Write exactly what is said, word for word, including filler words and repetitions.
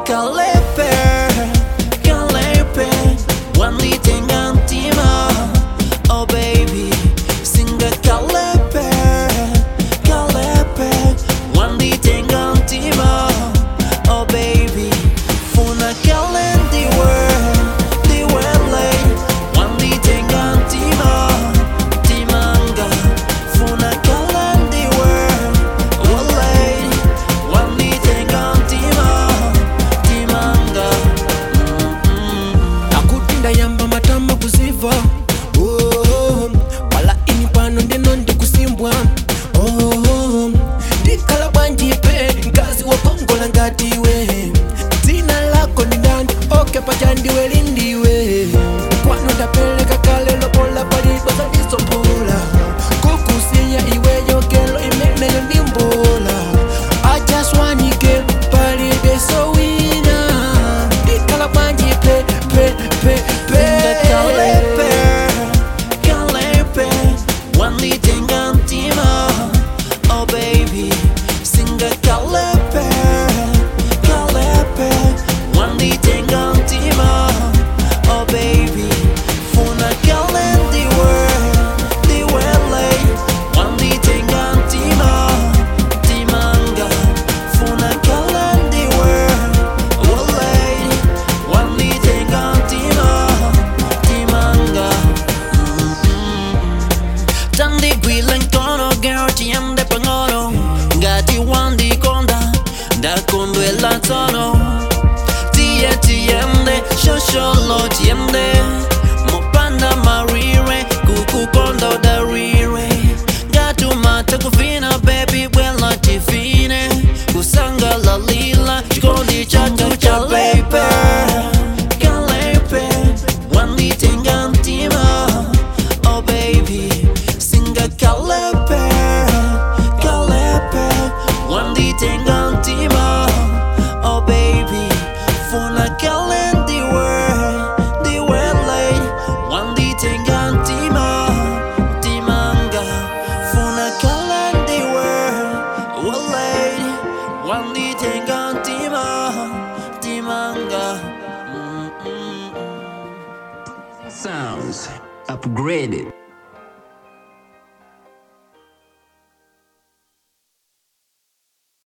Kalepe, kalepe, wani tengan tima. Oh baby, singa kalepe, kalepe, wani tengan tima. Oh baby, funa kalendi world, the world, wani tengan tima, timanga, funa kalendi world, world, wani tengan tima, timanga. Akutinda yamba matama kuziva. Oh, wala ini pano ndeno ndi kusimbwa. Oh, dikala banjipe nkazi wa kongola ngatiwe. Zina lako ni ndani, oke pajandiwe lindiwe. Kwano tapeleka kale lopola palipo za isopola. Kukusiya iwe yokelo imene yo ndimbola. I just want you girl, palibe so winner. Dikala banjipe, pe, pe, pe. Kalepe, kalepe, wani tengan tima. Oh baby, singa kalepe, kalepe, wani tengan tima. Oh baby, funa kalendi world, the world, wani tengan tima, timanga, funa kalendi world, world, wani tengan tima, timanga. Tandi gwila nkono girl tiende pangoro, ngati wandi konda, da kondo e la tono. Tie tiende, shosholo tiende, mopanda marire, kuku kondo da rire. Gatu mata kufina baby bwela tifine, kusanga la lila, chikondi chatu cha lepe. Kalepe, wani tengan tima. Oh baby, singa kalepe, kalepe, wani tengan tima. Oh baby, funa kalendi world, the world, wani tengan tima, timanga, funa kalendi world, world, wani tengan tima, timanga. Mm, mm, mm. Sounds upgraded.